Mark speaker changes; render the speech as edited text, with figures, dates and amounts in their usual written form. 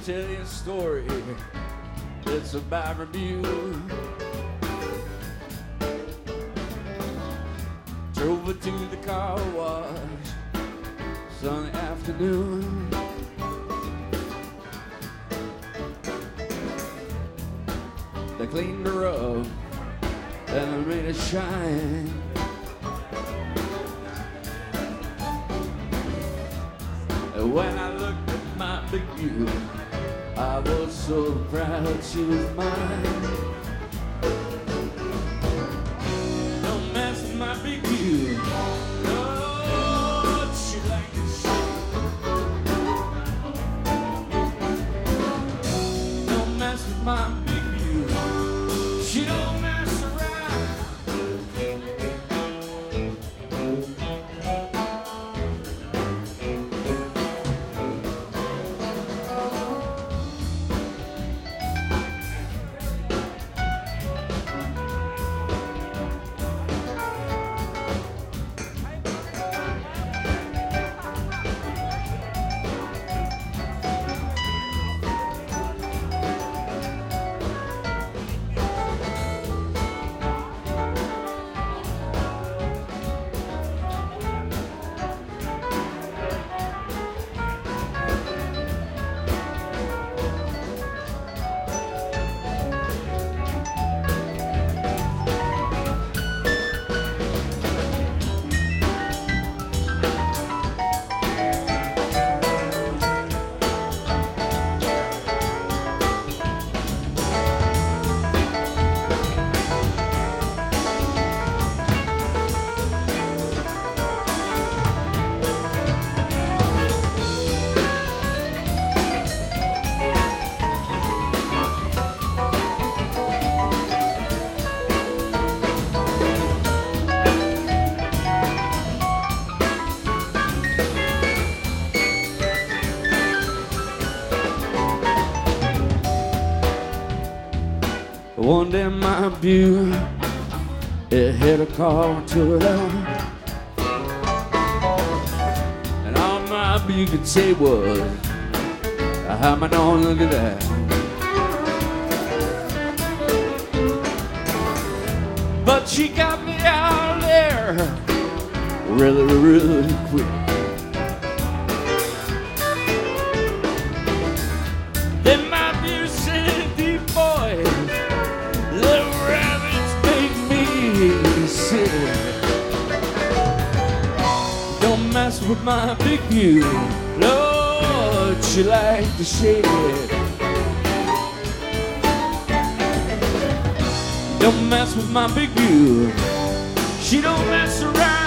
Speaker 1: tell you a story. It's about review. Drove her to the car wash, sunny afternoon. They cleaned her up and made her shine. And when I looked at my big view, I was so proud she was mine. Don't mess with my big view. Lord, she like this shit. Don't mess with my big view. She don't mess around. One day my view, it hit a car to it out. And all my view could say was, how am I gonna look at that? But she got me out there really, really quick. Then my view said, deep boy, little rabbits make me sick. Don't mess with my big view. Lord, she like to shake it. Don't mess with my big view. She don't mess around.